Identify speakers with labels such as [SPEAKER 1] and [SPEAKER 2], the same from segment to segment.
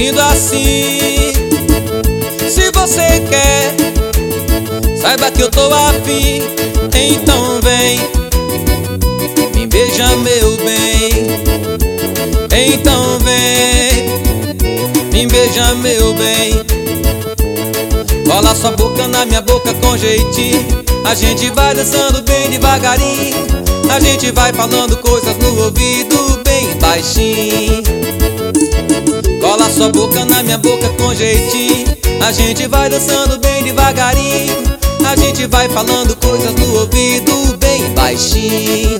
[SPEAKER 1] sorrindo assim. Se você quer, saiba que eu tô afim. Então vem, me beija meu bem. Então vem, me beija meu bem. Cola sua boca na minha boca com jeitinho. A gente vai dançando bem devagarinho. A gente vai falando coisas no ouvido bem baixinho. Cola sua boca na minha boca com jeitinho. A gente vai dançando bem devagarinho. A gente vai falando coisas no ouvido bem baixinho.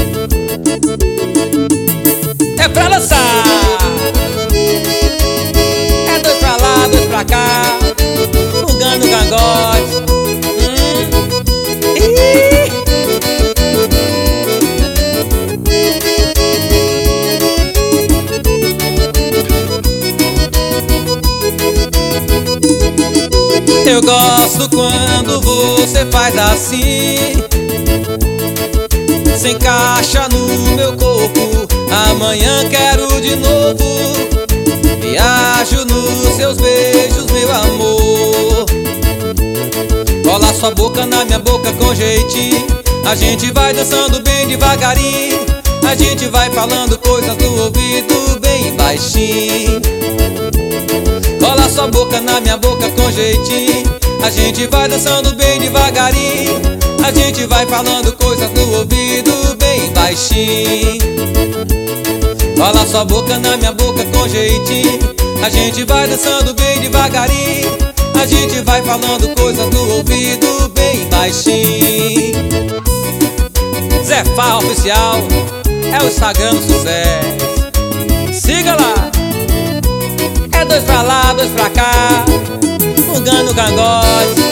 [SPEAKER 1] É pra dançar. É dois pra lá, dois pra cá, fugando o cangote. Eu gosto quando você faz assim. Se encaixa no meu corpo. Amanhã quero de novo. Viajo nos seus beijos, meu amor. Cola sua boca na minha boca com jeitinho. A gente vai dançando bem devagarinho. A gente vai falando coisas no ouvido bem baixinho. Cola sua boca na minha boca com jeitinho. A gente vai dançando bem devagarinho. A gente vai falando coisas no ouvido bem baixinho. Cola sua boca na minha boca com jeitinho. A gente vai dançando bem devagarinho. A gente vai falando coisas no ouvido bem baixinho. Zé Farra Oficial é o Instagram do sucesso. Siga lá. É dois pra lá, dois pra cá, fugando o cangote.